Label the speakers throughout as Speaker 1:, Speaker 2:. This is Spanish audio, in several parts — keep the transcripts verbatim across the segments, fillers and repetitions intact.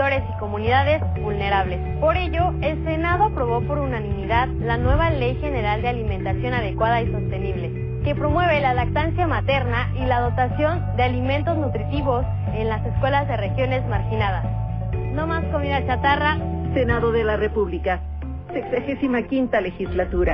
Speaker 1: menores y comunidades vulnerables. Por ello, el Senado aprobó por unanimidad la nueva Ley General de Alimentación Adecuada y Sostenible, que promueve la lactancia materna y la dotación de alimentos nutritivos en las escuelas de regiones marginadas. No más comida chatarra.
Speaker 2: Senado de la República, sexagésima quinta legislatura.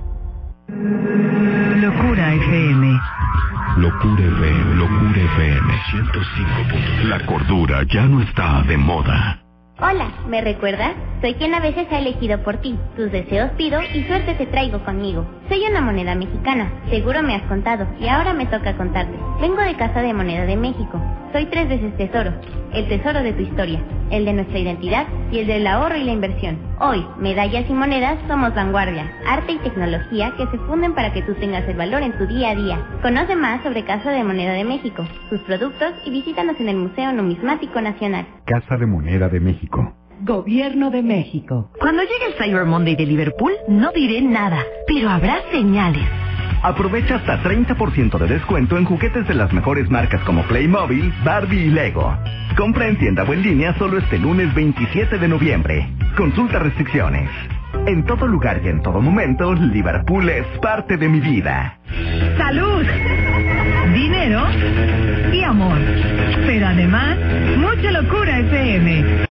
Speaker 3: Locura F M.
Speaker 4: Locura F M, Locura F M ciento cinco punto tres. La cordura ya no está de moda.
Speaker 5: Hola, ¿me recuerdas? Soy quien a veces ha elegido por ti. Tus deseos pido y suerte te traigo conmigo. Soy una moneda mexicana, seguro me has contado, y ahora me toca contarte. Vengo de Casa de Moneda de México. Soy tres veces tesoro. El tesoro de tu historia, el de nuestra identidad y el del ahorro y la inversión. Hoy, medallas y monedas somos vanguardia, arte y tecnología que se funden para que tú tengas el valor en tu día a día. Conoce más sobre Casa de Moneda de México, sus productos y visítanos en el Museo Numismático Nacional.
Speaker 4: Casa de Moneda de México.
Speaker 3: Gobierno de México. Cuando llegue el Cyber Monday de Liverpool, no diré nada, pero habrá señales.
Speaker 6: Aprovecha hasta treinta por ciento de descuento en juguetes de las mejores marcas como Playmobil, Barbie y Lego. Compra en tienda o en línea solo este lunes veintisiete de noviembre. Consulta restricciones. En todo lugar y en todo momento, Liverpool es parte de mi vida.
Speaker 3: ¡Salud! Dinero y amor. Pero además, mucha locura F M.